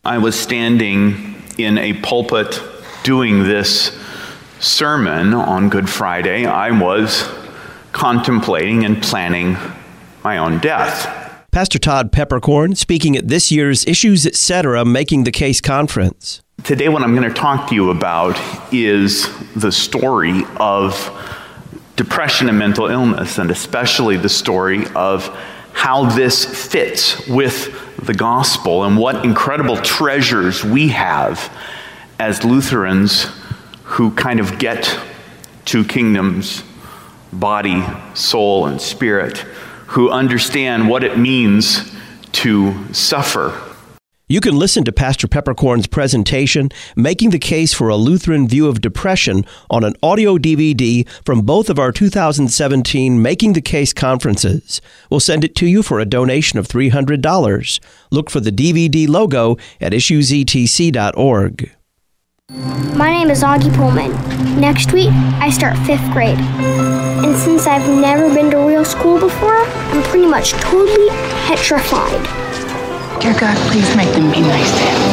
I was standing in a pulpit doing this sermon on Good Friday. I was contemplating and planning my own death. Pastor Todd Peppercorn speaking at this year's Issues Etc. Making the Case conference. Today what I'm going to talk to you about is the story of depression and mental illness, and especially the story of how this fits with the gospel and what incredible treasures we have as Lutherans who kind of get two kingdoms, body, soul, and spirit, who understand what it means to suffer. You can listen to Pastor Peppercorn's presentation, Making the Case for a Lutheran View of Depression, on an audio DVD from both of our 2017 Making the Case conferences. We'll send it to you for a donation of $300. Look for the DVD logo at issuesetc.org. My name is Augie Pullman. Next week, I start 5th grade. And since I've never been to real school before, I'm pretty much totally petrified. Dear God, please make them be nice to him.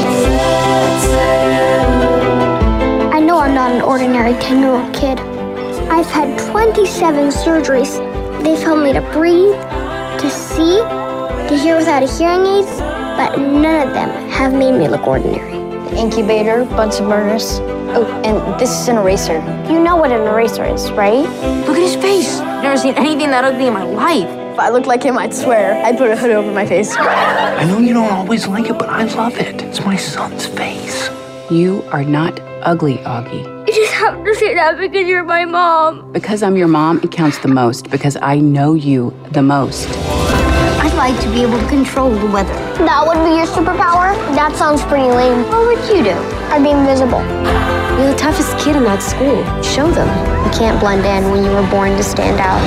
I know I'm not an ordinary 10-year-old kid. I've had 27 surgeries. They've helped me to breathe, to see, to hear without a hearing aid, but none of them have made me look ordinary. The incubator, Bunsen burners. Oh, and this is an eraser. You know what an eraser is, right? Look at his face. I've never seen anything that ugly in my life. If I looked like him, I'd swear I'd put a hood over my face. I know you don't always like it, but I love it. It's my son's face. You are not ugly, Augie. You just have to say that because you're my mom. Because I'm your mom, it counts the most. Because I know you the most. I'd like to be able to control the weather. That would be your superpower? That sounds pretty lame. What would you do? I'd be invisible. You're the toughest kid in that school. Show them. You can't blend in when you were born to stand out.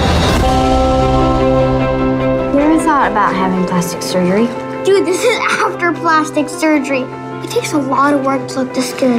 You ever thought about having plastic surgery? Dude, this is after plastic surgery. It takes a lot of work to look this good.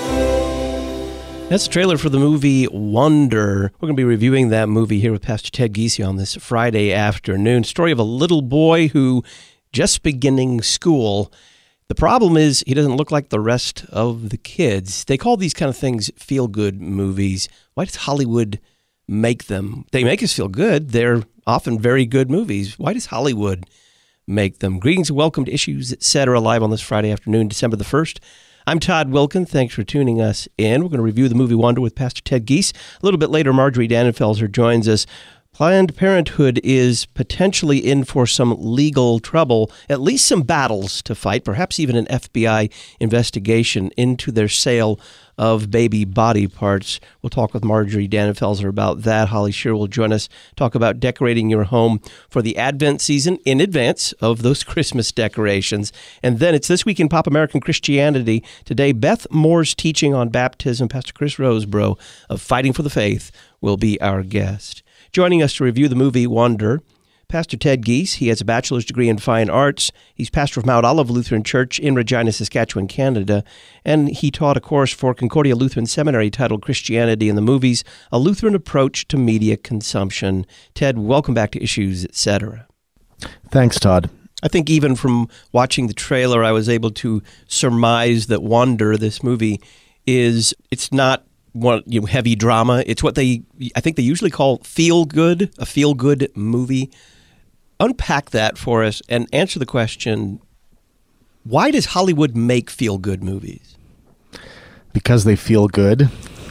That's a trailer for the movie Wonder. We're going to be reviewing that movie here with Pastor Ted Giese on this Friday afternoon. Story of a little boy who just beginning school. The problem is he doesn't look like the rest of the kids. They call these kind of things feel-good movies. Why does Hollywood make them? They make us feel good. They're often very good movies. Why does Hollywood make them? Greetings and welcome to Issues Etc. live on this Friday afternoon, December the 1st. I'm Todd Wilken. Thanks for tuning us in. We're going to review the movie Wonder with Pastor Ted Giese. A little bit later, Marjorie Dannenfelser joins us. Planned Parenthood is potentially in for some legal trouble, at least some battles to fight, perhaps even an FBI investigation into their sale of baby body parts. We'll talk with Marjorie Dannenfelser about that. Holly Shearer will join us, talk about decorating your home for the Advent season in advance of those Christmas decorations. And then it's This Week in Pop American Christianity. Today, Beth Moore's teaching on baptism. Pastor Chris Rosebrough of Fighting for the Faith will be our guest. Joining us to review the movie Wonder, Pastor Ted Giese. He has a bachelor's degree in fine arts. He's pastor of Mount Olive Lutheran Church in Regina, Saskatchewan, Canada. And he taught a course for Concordia Lutheran Seminary titled Christianity in the Movies, A Lutheran Approach to Media Consumption. Ted, welcome back to Issues Etc. Thanks, Todd. I think even from watching the trailer, I was able to surmise that Wonder, this movie, it's not heavy drama. It's what I think they usually call feel-good, a feel-good movie. Unpack that for us and answer the question, why does Hollywood make feel-good movies? Because they feel good.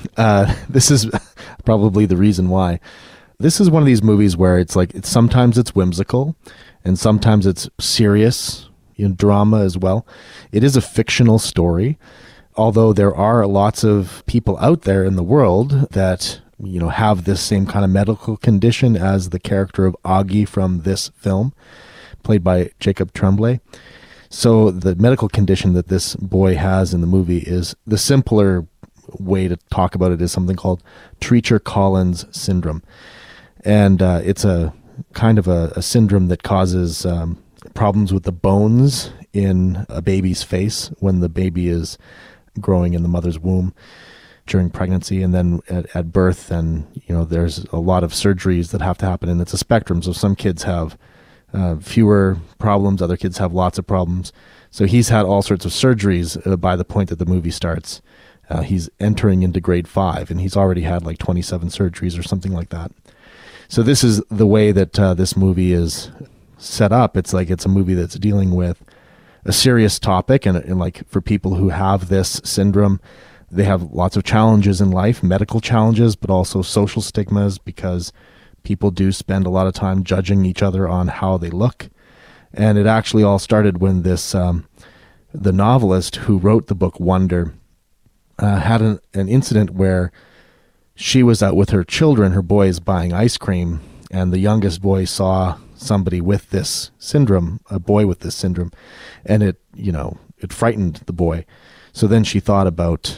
This is probably the reason why. This is one of these movies where sometimes it's whimsical and sometimes it's serious, drama as well. It is a fictional story. Although there are lots of people out there in the world that, have this same kind of medical condition as the character of Augie from this film, played by Jacob Tremblay. So the medical condition that this boy has in the movie is, the simpler way to talk about it is something called Treacher-Collins syndrome. And it's a kind of a syndrome that causes problems with the bones in a baby's face when the baby is growing in the mother's womb during pregnancy and then at birth. And, there's a lot of surgeries that have to happen, and it's a spectrum. So some kids have fewer problems, other kids have lots of problems. So he's had all sorts of surgeries by the point that the movie starts. He's entering into grade 5, and he's already had like 27 surgeries or something like that. So this is the way that this movie is set up. It's like it's a movie that's dealing with a serious topic, and like for people who have this syndrome, they have lots of challenges in life, medical challenges, but also social stigmas, because people do spend a lot of time judging each other on how they look. And it actually all started when this the novelist who wrote the book Wonder had an incident where she was out with her children, her boys, buying ice cream, and the youngest boy saw somebody with this syndrome, a boy with this syndrome, and it frightened the boy. So then she thought about,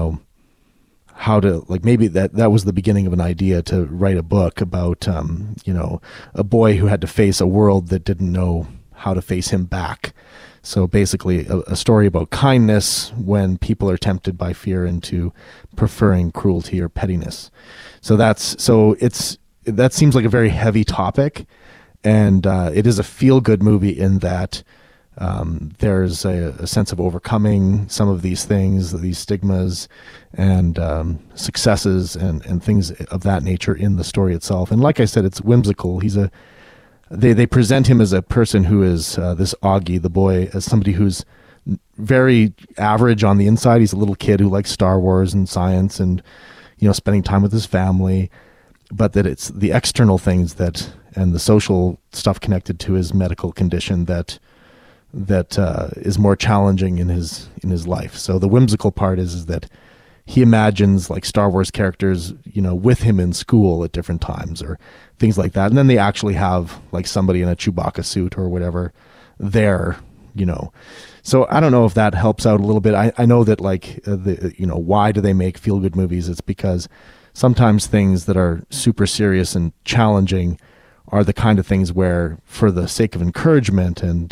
how to, like, maybe that was the beginning of an idea to write a book about, a boy who had to face a world that didn't know how to face him back. So basically a story about kindness when people are tempted by fear into preferring cruelty or pettiness. So that seems like a very heavy topic, and it is a feel-good movie in that there's a sense of overcoming some of these things, these stigmas and successes and things of that nature in the story itself. And like I said, it's whimsical. They present him as a person who is this Augie, the boy, as somebody who's very average on the inside. He's a little kid who likes Star Wars and science and, spending time with his family, but that it's the external things and the social stuff connected to his medical condition that is more challenging in his life. So the whimsical part is that he imagines like Star Wars characters, with him in school at different times or things like that. And then they actually have like somebody in a Chewbacca suit or whatever there, So I don't know if that helps out a little bit. I know that like, why do they make feel-good movies? It's because sometimes things that are super serious and challenging are the kind of things where, for the sake of encouragement and,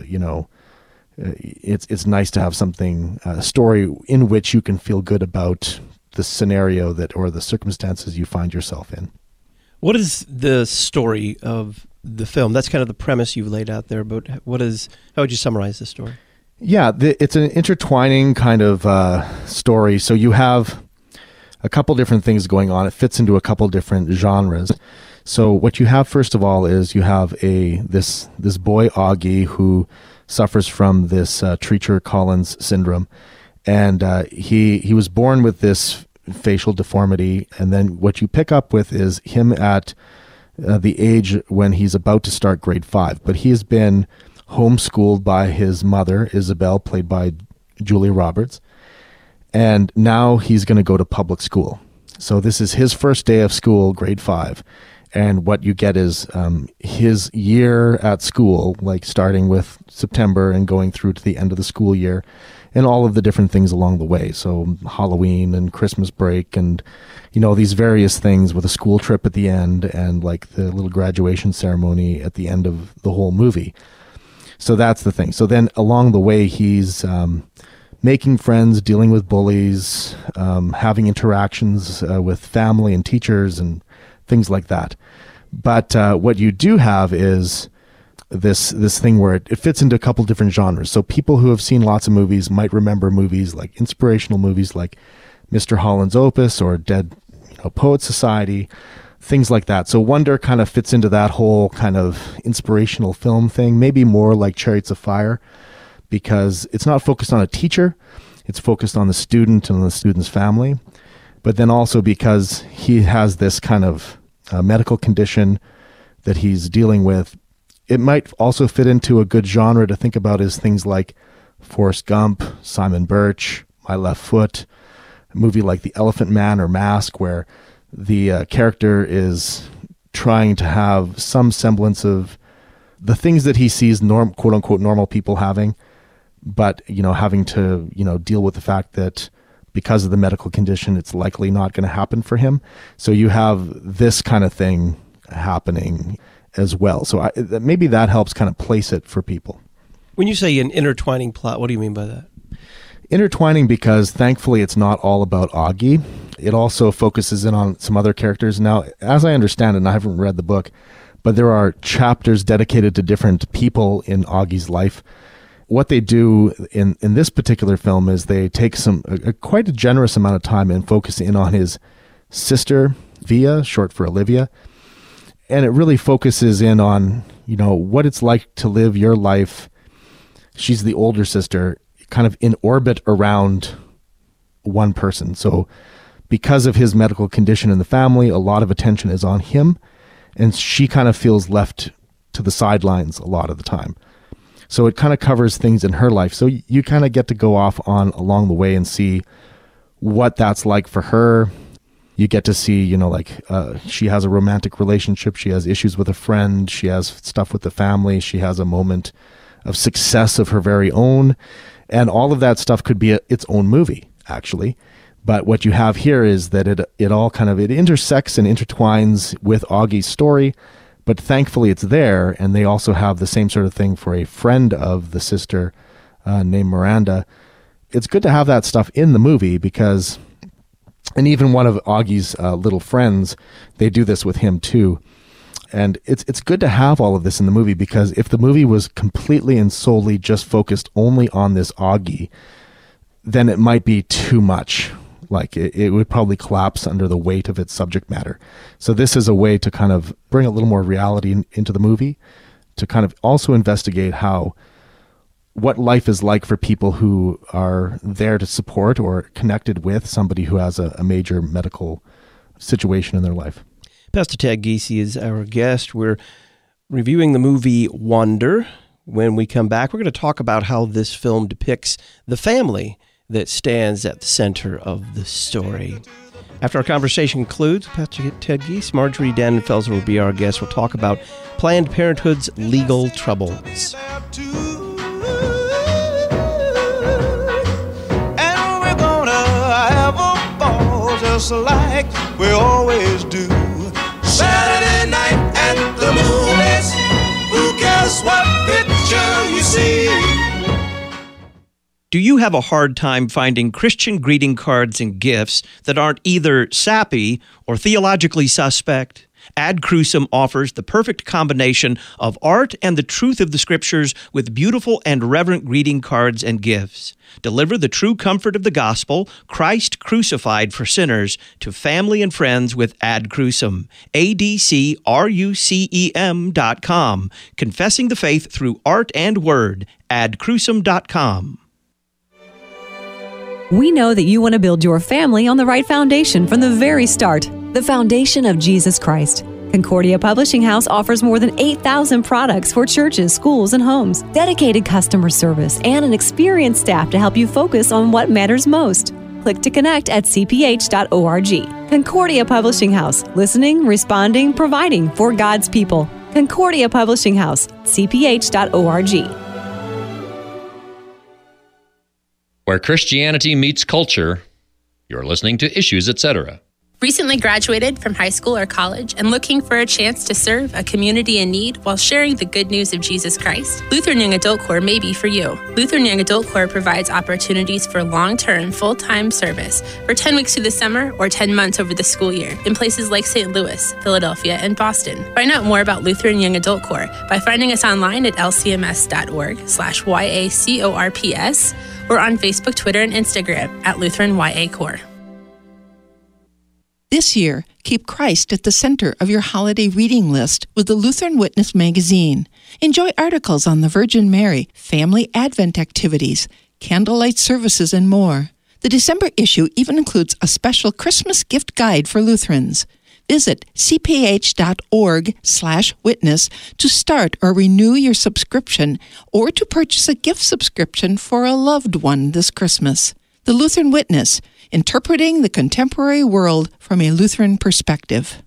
it's nice to have something, a story in which you can feel good about the scenario or the circumstances you find yourself in. What is the story of the film? That's kind of the premise you've laid out there, but how would you summarize the story? Yeah, it's an intertwining kind of story. So you have a couple different things going on. It fits into a couple different genres. So what you have, first of all, is you have this boy Augie who suffers from this Treacher-Collins syndrome, and he was born with this facial deformity, and then what you pick up with is him at the age when he's about to start grade 5, but he has been homeschooled by his mother, Isabel, played by Julia Roberts, and now he's going to go to public school. So this is his first day of school, grade 5. And what you get is his year at school, like starting with September and going through to the end of the school year, and all of the different things along the way. So Halloween and Christmas break and, these various things with a school trip at the end and like the little graduation ceremony at the end of the whole movie. So that's the thing. So then along the way, he's making friends, dealing with bullies, having interactions with family and teachers and things like that. But what you do have is this thing where it fits into a couple different genres. So people who have seen lots of movies might remember movies like inspirational movies like Mr. Holland's Opus or Dead Poets Society, things like that. So Wonder kind of fits into that whole kind of inspirational film thing, maybe more like Chariots of Fire, because it's not focused on a teacher, it's focused on the student and the student's family. But then also because he has this kind of medical condition that he's dealing with, it might also fit into a good genre to think about as things like Forrest Gump, Simon Birch, My Left Foot, a movie like The Elephant Man or Mask, where the character is trying to have some semblance of the things that he sees quote unquote normal people having, but having to deal with the fact that because of the medical condition, it's likely not going to happen for him. So you have this kind of thing happening as well. So maybe that helps kind of place it for people. When you say an intertwining plot, what do you mean by that? Intertwining because thankfully it's not all about Augie. It also focuses in on some other characters. Now, as I understand it, and I haven't read the book, but there are chapters dedicated to different people in Augie's life. what they do in this particular film is they take quite a generous amount of time and focus in on his sister, Via, short for Olivia. And it really focuses in on, what it's like to live your life. She's the older sister, kind of in orbit around one person. So because of his medical condition in the family, a lot of attention is on him, and she kind of feels left to the sidelines a lot of the time. So it kind of covers things in her life. So you kind of get to go off on along the way and see what that's like for her. You get to see, she has a romantic relationship. She has issues with a friend. She has stuff with the family. She has a moment of success of her very own. And all of that stuff could be its own movie, actually. But what you have here is that it all kind of, it intersects and intertwines with Augie's story. But thankfully it's there, and they also have the same sort of thing for a friend of the sister named Miranda. It's good to have that stuff in the movie because, and even one of Augie's little friends, they do this with him too. And it's good to have all of this in the movie, because if the movie was completely and solely just focused only on this Augie, then it might be too much. Like it would probably collapse under the weight of its subject matter. So this is a way to kind of bring a little more reality into the movie, to kind of also investigate what life is like for people who are there to support or connected with somebody who has a major medical situation in their life. Pastor Ted Giese is our guest. We're reviewing the movie Wonder. When we come back, we're going to talk about how this film depicts the family that stands at the center of the story. After our conversation concludes, Pastor Ted Giese, Marjorie Dannenfelser will be our guest. We'll talk about Planned Parenthood's legal troubles. And we're gonna have a ball just like we always do. Saturday night at the movies, who cares what picture you see? Do you have a hard time finding Christian greeting cards and gifts that aren't either sappy or theologically suspect? Ad Crucem offers the perfect combination of art and the truth of the Scriptures with beautiful and reverent greeting cards and gifts. Deliver the true comfort of the gospel, Christ crucified for sinners, to family and friends with Ad Crucem. ADCRUCEM.com. Confessing the faith through art and word. AdCrucem.com. We know that you want to build your family on the right foundation from the very start, the foundation of Jesus Christ. Concordia Publishing House offers more than 8,000 products for churches, schools, and homes, dedicated customer service, and an experienced staff to help you focus on what matters most. Click to connect at cph.org. Concordia Publishing House, listening, responding, providing for God's people. Concordia Publishing House, cph.org. Where Christianity meets culture, you're listening to Issues, Etc. Recently graduated from high school or college and looking for a chance to serve a community in need while sharing the good news of Jesus Christ? Lutheran Young Adult Corps may be for you. Lutheran Young Adult Corps provides opportunities for long-term, full-time service for 10 weeks through the summer or 10 months over the school year in places like St. Louis, Philadelphia, and Boston. Find out more about Lutheran Young Adult Corps by finding us online at lcms.org/YACORPS or on Facebook, Twitter, and Instagram at Lutheran YA Corps. This year, keep Christ at the center of your holiday reading list with the Lutheran Witness magazine. Enjoy articles on the Virgin Mary, family Advent activities, candlelight services, and more. The December issue even includes a special Christmas gift guide for Lutherans. Visit cph.org/witness to start or renew your subscription or to purchase a gift subscription for a loved one this Christmas. The Lutheran Witness, interpreting the contemporary world from a Lutheran perspective.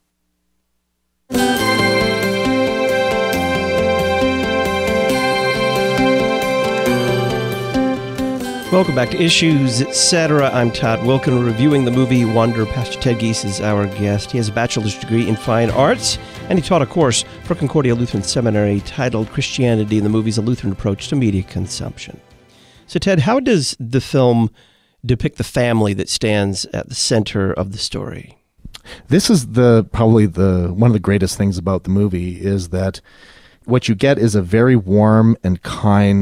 Welcome back to Issues, Etc. I'm Todd Wilken, reviewing the movie Wonder. Pastor Ted Giese is our guest. He has a bachelor's degree in fine arts, and he taught a course for Concordia Lutheran Seminary titled Christianity in the Movies, a Lutheran Approach to Media Consumption. So, Ted, how does the film depict the family that stands at the center of the story? This is probably one of the greatest things about the movie is that what you get is a very warm and kind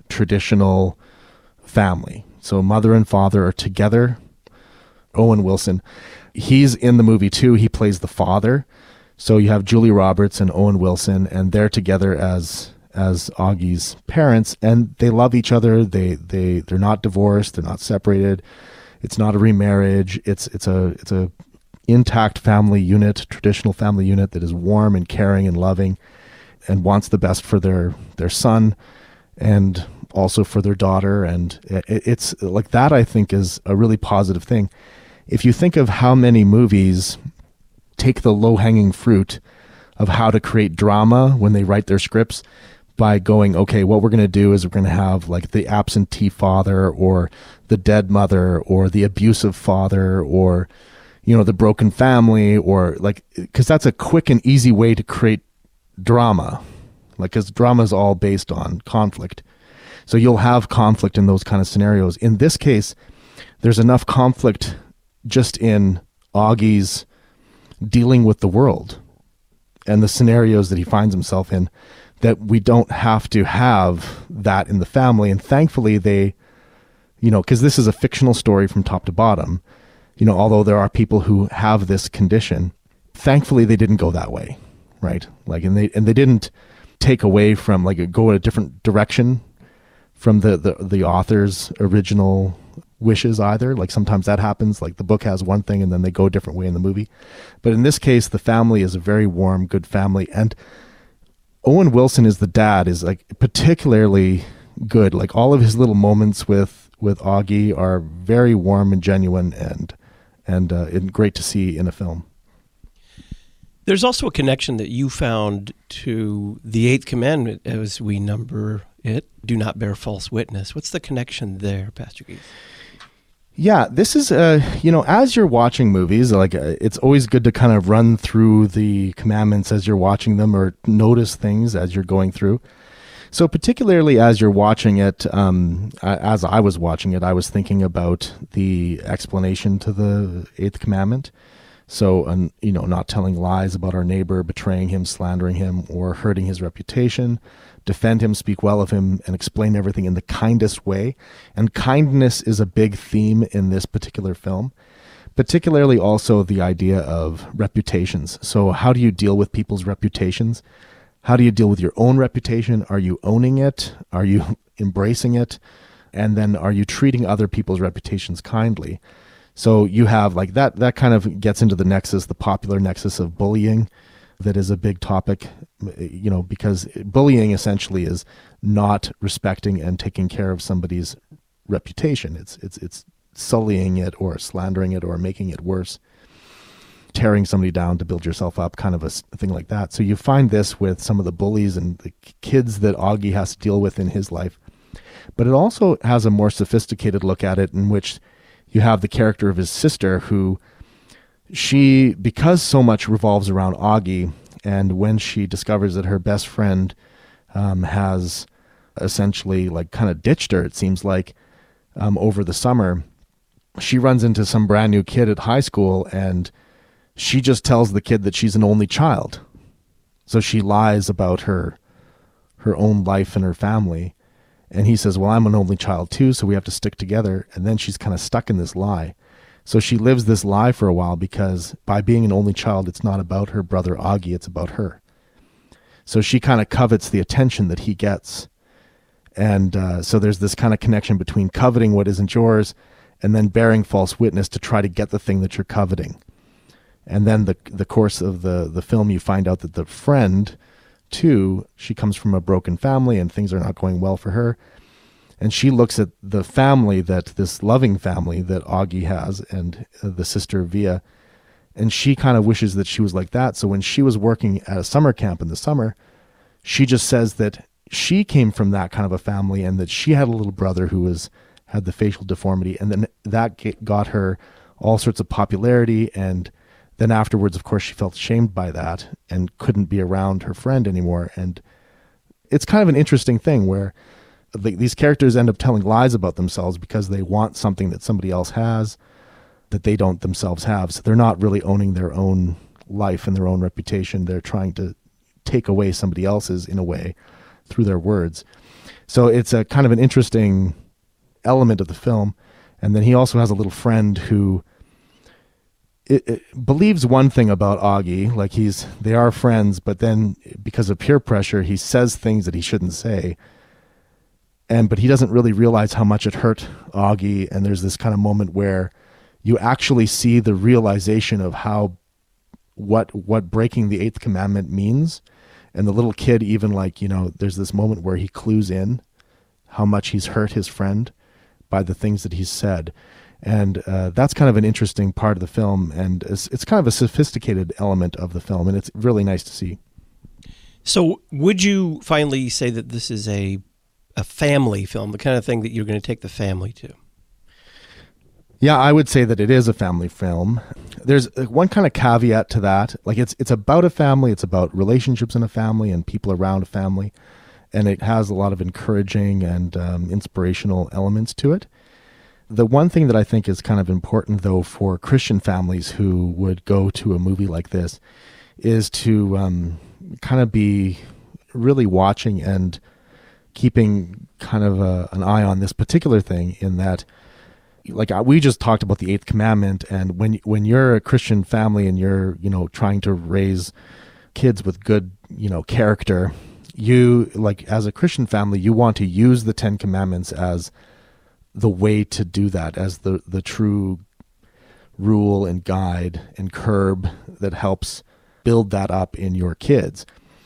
traditional family. So mother and father are together. Owen Wilson, he's in the movie too. He plays the father. So you have Julie Roberts and Owen Wilson, and they're together as Augie's parents, and they love each other. They're not divorced. They're not separated. It's not a remarriage. It's a intact family unit, traditional family unit that is warm and caring and loving, and wants the best for their son, and also for their daughter. And it's like that, I think, is a really positive thing. If you think of how many movies take the low-hanging fruit of how to create drama when they write their scripts by going, okay, what we're going to do is we're going to have like the absentee father, or the dead mother, or the abusive father, or, you know, the broken family, or like, because that's a quick and easy way to create drama, like, because drama is all based on conflict. So you'll have conflict in those kind of scenarios. In this case, there's enough conflict just in Augie's dealing with the world and the scenarios that he finds himself in, that we don't have to have that in the family. And thankfully they, you know, because this is a fictional story from top to bottom, you know, although there are people who have this condition, thankfully they didn't go that way, right? Like, and they didn't take away from, like, go in a different direction from the author's original wishes either. Like, sometimes that happens, like the book has one thing and then they go a different way in the movie. But in this case, the family is a very warm, good family. And Owen Wilson is the dad, is like particularly good. Like, all of his little moments with Augie are very warm and genuine, and great to see in a film. There's also a connection that you found to the Eighth Commandment, as we number it: do not bear false witness. What's the connection there, Pastor Keith? Yeah, this is, you know, as you're watching movies, like, it's always good to kind of run through the commandments as you're watching them, or notice things as you're going through. So particularly as you're watching it, as I was watching it, I was thinking about the explanation to the Eighth Commandment. So, you know, not telling lies about our neighbor, betraying him, slandering him, or hurting his reputation, defend him, speak well of him, and explain everything in the kindest way. And kindness is a big theme in this particular film, particularly also the idea of reputations. So how do you deal with people's reputations? How do you deal with your own reputation? Are you owning it? Are you embracing it? And then are you treating other people's reputations kindly? So you have, like, that kind of gets into the nexus, the popular nexus of bullying. That is a big topic, you know, because bullying essentially is not respecting and taking care of somebody's reputation. It's sullying it, or slandering it, or making it worse, tearing somebody down to build yourself up, kind of a thing like that. So you find this with some of the bullies and the kids that Augie has to deal with in his life. But it also has a more sophisticated look at it, in which you have the character of his sister, who she, because so much revolves around Augie, and when she discovers that her best friend has essentially, like, kind of ditched her, it seems like, over the summer, she runs into some brand new kid at high school, and she just tells the kid that she's an only child. So she lies about her own life and her family. And he says, well, I'm an only child too, so we have to stick together. And then she's kind of stuck in this lie. So she lives this lie for a while, because by being an only child, it's not about her brother Augie, it's about her. So she kind of covets the attention that he gets. And so there's this kind of connection between coveting what isn't yours and then bearing false witness to try to get the thing that you're coveting. And then the course of the film, you find out that the friend, too, she comes from a broken family and things are not going well for her. And she looks at the family, this loving family that Augie has, and the sister Via, and she kind of wishes that she was like that. So when she was working at a summer camp in the summer, she just says that she came from that kind of a family, and that she had a little brother who had the facial deformity, and then that got her all sorts of popularity. And then afterwards, of course, she felt shamed by that and couldn't be around her friend anymore. And it's kind of an interesting thing where these characters end up telling lies about themselves because they want something that somebody else has that they don't themselves have. So they're not really owning their own life and their own reputation. They're trying to take away somebody else's, in a way, through their words. So it's a kind of an interesting element of the film. And then he also has a little friend who it believes one thing about Augie, like they are friends, but then because of peer pressure, he says things that he shouldn't say. But he doesn't really realize how much it hurt Augie. And there's this kind of moment where you actually see the realization of what breaking the 8th commandment means. And the little kid even there's this moment where he clues in how much he's hurt his friend by the things that he's said. And that's kind of an interesting part of the film. And it's kind of a sophisticated element of the film. And it's really nice to see. So would you finally say that this is a family film, the kind of thing that you're going to take the family to? Yeah, I would say that it is a family film. There's one kind of caveat to that. Like it's about a family, it's about relationships in a family and people around a family. And it has a lot of encouraging and inspirational elements to it. The one thing that I think is kind of important, though, for Christian families who would go to a movie like this is to kind of be really watching and keeping kind of an eye on this particular thing, in that, like we just talked about the 8th commandment, and when you're a Christian family and you're trying to raise kids with good character, you, like as a Christian family, you want to use the 10 commandments as the way to do that, as the true rule and guide and curb that helps build that up in your kids.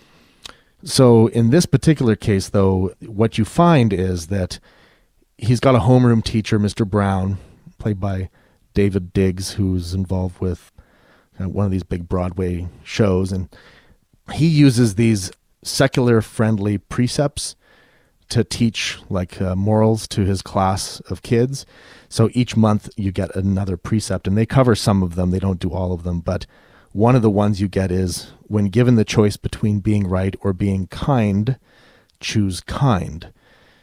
So in this particular case, though, what you find is that he's got a homeroom teacher, Mr. Brown, played by David Diggs, who's involved with one of these big Broadway shows. And he uses these secular-friendly precepts to teach morals to his class of kids. So each month you get another precept, and they cover some of them. They don't do all of them, but one of the ones you get is, when given the choice between being right or being kind, choose kind.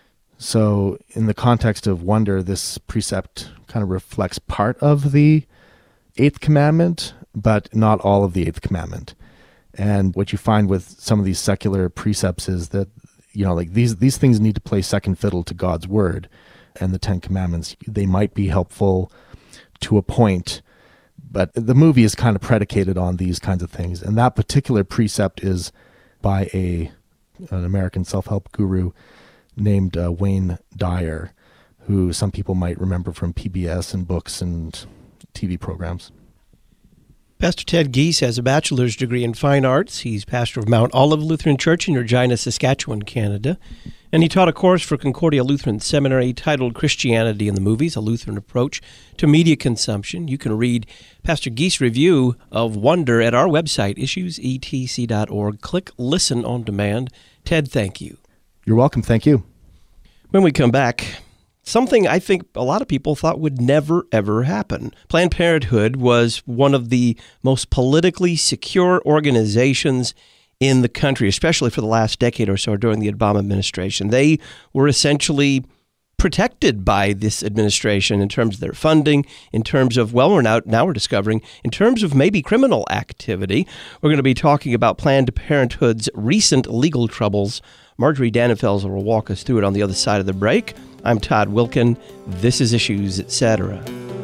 So in the context of wonder, this precept kind of reflects part of the 8th commandment, but not all of the 8th commandment. And what you find with some of these secular precepts is that, these things need to play second fiddle to God's word. And the 10 commandments, they might be helpful to a point, but the movie is kind of predicated on these kinds of things. And that particular precept is by an American self-help guru named Wayne Dyer, who some people might remember from PBS and books and TV programs. Pastor Ted Giese has a bachelor's degree in fine arts. He's pastor of Mount Olive Lutheran Church in Regina, Saskatchewan, Canada. And he taught a course for Concordia Lutheran Seminary titled Christianity in the Movies, a Lutheran Approach to Media Consumption. You can read Pastor Giese's review of Wonder at our website, issuesetc.org. Click Listen on Demand. Ted, thank you. You're welcome. Thank you. When we come back, something I think a lot of people thought would never, ever happen. Planned Parenthood was one of the most politically secure organizations in the country, especially for the last decade or so during the Obama administration. They were essentially protected by this administration in terms of their funding, in terms of, well, now we're discovering, in terms of maybe criminal activity. We're going to be talking about Planned Parenthood's recent legal troubles. Marjorie Dannenfels will walk us through it on the other side of the break. I'm Todd Wilkin. This is Issues, Etc.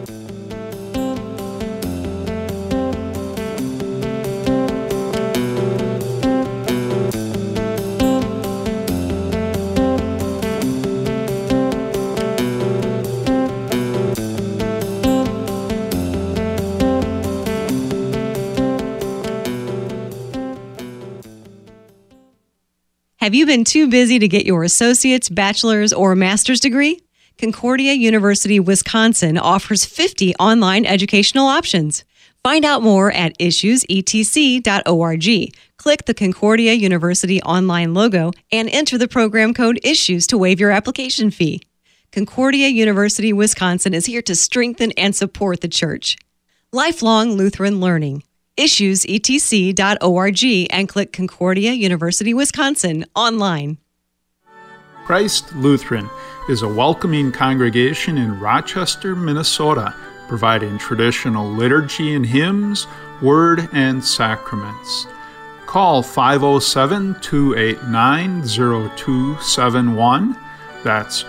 Have you been too busy to get your associate's, bachelor's, or master's degree? Concordia University, Wisconsin offers 50 online educational options. Find out more at issuesetc.org. Click the Concordia University online logo and enter the program code ISSUES to waive your application fee. Concordia University, Wisconsin is here to strengthen and support the church. Lifelong Lutheran learning. issuesetc.org and click Concordia University, Wisconsin online. Christ Lutheran is a welcoming congregation in Rochester, Minnesota, providing traditional liturgy and hymns, word, and sacraments. Call 507-289-0271. That's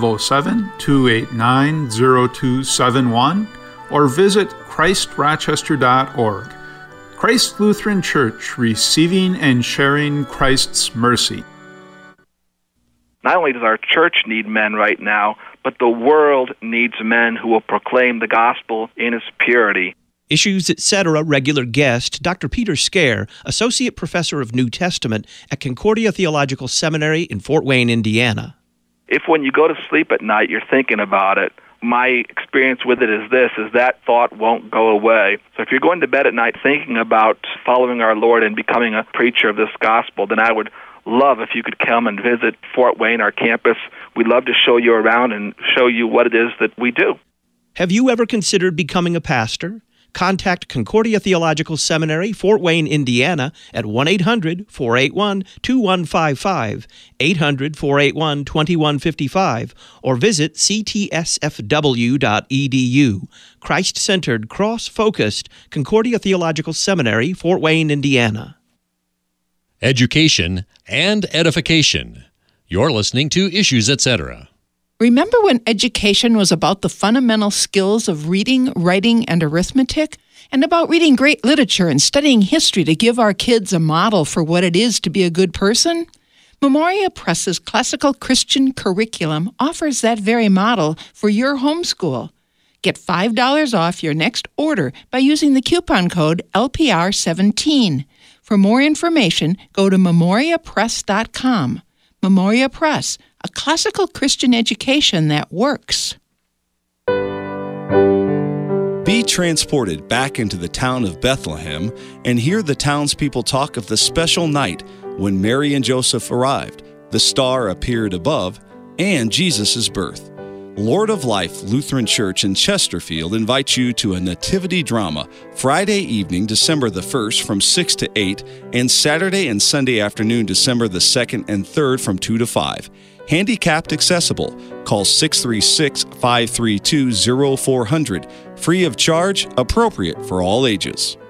507-289-0271. Or visit ChristRochester.org. Christ Lutheran Church, receiving and sharing Christ's mercy. Not only does our church need men right now, but the world needs men who will proclaim the gospel in its purity. Issues, Etc. regular guest, Dr. Peter Scare, Associate Professor of New Testament at Concordia Theological Seminary in Fort Wayne, Indiana. If when you go to sleep at night you're thinking about it, my experience with it is this, is that thought won't go away. So if you're going to bed at night thinking about following our Lord and becoming a preacher of this gospel, then I would love if you could come and visit Fort Wayne, our campus. We'd love to show you around and show you what it is that we do. Have you ever considered becoming a pastor? Contact Concordia Theological Seminary, Fort Wayne, Indiana at 1-800-481-2155, 800-481-2155, or visit ctsfw.edu. Christ-centered, cross-focused Concordia Theological Seminary, Fort Wayne, Indiana. Education and edification. You're listening to Issues, Etc. Remember when education was about the fundamental skills of reading, writing, and arithmetic? And about reading great literature and studying history to give our kids a model for what it is to be a good person? Memoria Press's classical Christian curriculum offers that very model for your homeschool. Get $5 off your next order by using the coupon code LPR17. For more information, go to memoriapress.com. Memoria Press, a classical Christian education that works. Be transported back into the town of Bethlehem and hear the townspeople talk of the special night when Mary and Joseph arrived, the star appeared above, and Jesus' birth. Lord of Life Lutheran Church in Chesterfield invites you to a nativity drama Friday evening, December the 1st from 6 to 8, and Saturday and Sunday afternoon, December the 2nd and 3rd from 2 to 5. Handicapped accessible. Call 636-532-0400. Free of charge, appropriate for all ages.